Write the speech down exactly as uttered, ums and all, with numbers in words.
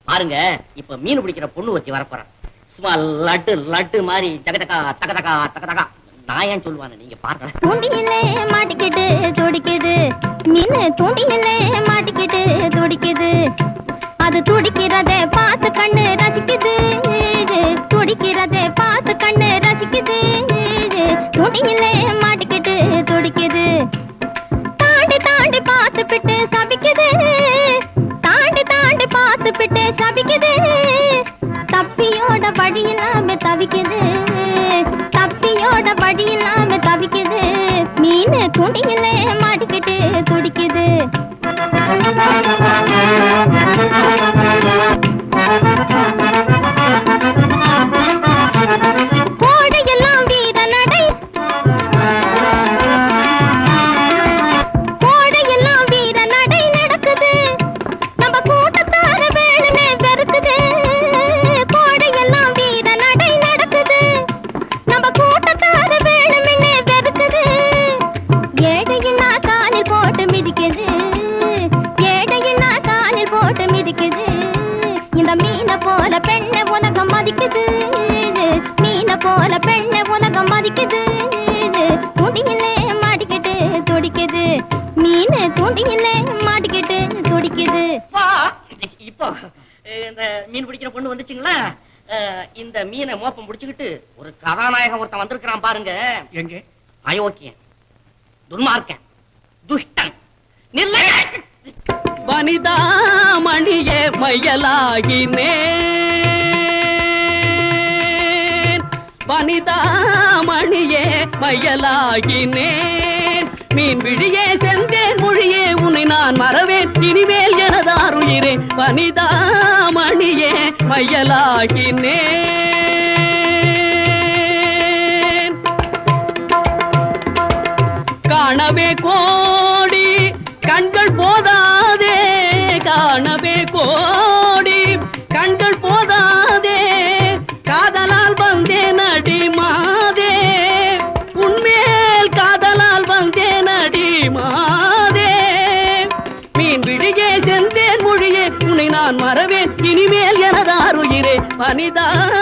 பாருங்க, இப்ப மீன் பிடிக்கிற பொண்ணு வச்சு வரப்போறேன். சும்மா லட்டு லட்டு மாதிரி தகதகா தகதகா தகதகா. நான் ஏன் சொல்லுவானு நீங்க பாருங்க. தூண்டிலே மாட்டிக்கிட்டு துடிக்குது மீன், தூண்டிலே மாட்டிக்கிட்டு துடிக்குது. அது துடிக்கிறதே பார்த்து கண்ணு ரசிக்குது, துடிக்கிறதே பார்த்து கண்ணு ரசிக்குது. தூண்டிலே மாட்டிக்கிட்டு துடிக்குது. தாண்டி தாண்டி பார்த்து பிட்டு சபிக்குது, தாண்டி தாண்டி பார்த்து பிட்டு சபிக்குது. தப்பியோட வழி இல்லாம தவிக்குது, தப்பியோட வழி இல்லாம தவிக்குது. மீன் தூண்டிலே மாட்டிக்கிட்டு துடிக்குது. கோடையெல்லாம் வீர நடை, கோடையெல்லாம் வீர நடை நடக்குது. நம்ம கூட்டத்தார வேணுமே வெறுக்குது. கோடையெல்லாம் வீர நடை நடக்குது. நம்ம கூட்டத்தார வேணுமே வெறுக்குது. ஏழையின்னா காலில் போட்டு மிதிக்குது, ஏழையின்னா காலில் போட்டு மிதிக்குது. இந்த மீனை போல பெண்ணை உலகம் மதிக்குது, மீனை போல பெண்ணை உலகம் மதிக்குது. துடியிலே மாட்டிக்கிட்டு துடிக்குது மீன், துடியிலே மாட்டிக்கிட்டு துடிக்குது. இப்போ இந்த மீன் பிடிக்கிற பொண்ணு வந்துச்சுங்களா, இந்த மீனை மோப்பம் முடிச்சுக்கிட்டு ஒரு கதாநாயகன் ஒருத்தன் வந்திருக்கிறான் பாருங்க. எங்க? அயோக்கியன், துன்மார்க்கன், துஷ்டன். நில்ல வனிதா மணியே மையலாகினே, வனிதா மணியே மையலாகினேன். மீன் விழியே செந்தேன் மொழியே உன்னை நான் மறவேன் இனிமேல் எனதாருயிரே. வனிதா மணியே மையலாகினேன். காணவே கோடி கண்கள் போதாதே, காணவே கோடி கண்கள் போதாதே. காதலால் வந்தேன் அடி மாதே, உன்மேல் காதலால் வந்தேன் அடி மாதே. மீன் விழியே செந்தேன் மொழியே உன்னை நான் மறவேன் இனிமேல் எனதாருயிரே. வனிதா